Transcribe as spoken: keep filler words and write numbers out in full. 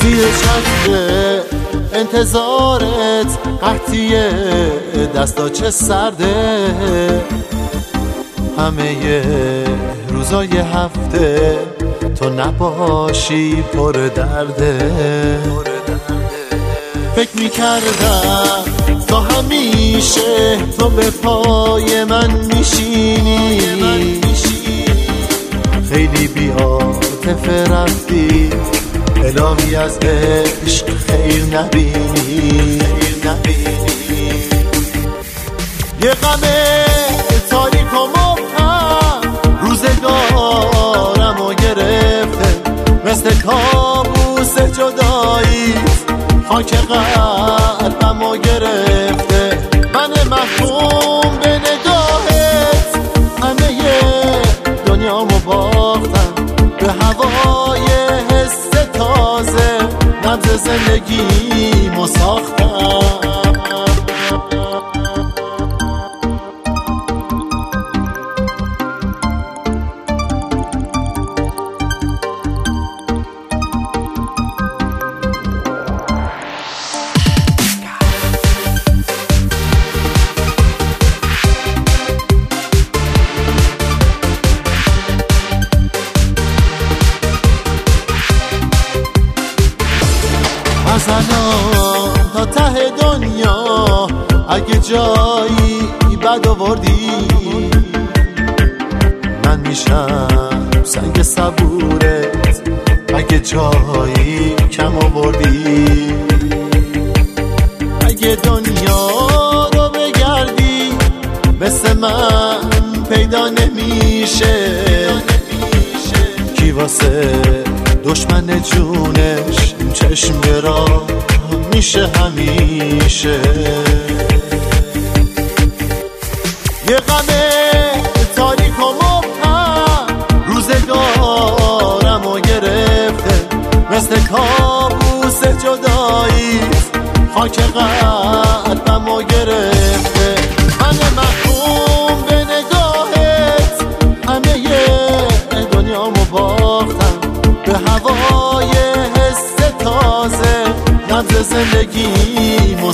زیر چتر انتظارت قحطیه، دستا چه سرده، همه روزای هفته تو نباشی پر درده. فکر میکردم تا همیشه تو به پای من میشینی، خیلی بی عاطفه رفتی، الهی از عشق خیر نبینی. یه غم تاریک و مبهم روزگارمو گرفته، مثل کابوس جداییت خاک قلبمو گرفته. من محکوم به نگاهت همه دنیامو باختم، به هوای حس تازه نبض زندگیمو ساختم. از الان تا ته دنیا اگه جایی بد آوردی، من میشم سنگ صبورت اگه جایی کم آوردی. اگه دنیا رو بگردی مثل من پیدا نمیشه، کی واسه دشمن جونش چشم گرا میشه همیشه. یه غم تاریک و مبهم روزگارمو گرفته، مثل کابوس جداییت خاک قلبمو گرفته. من محکوم به نگاهت همه دنیامو باختم، به هوای حس تازه نبض زندگیمو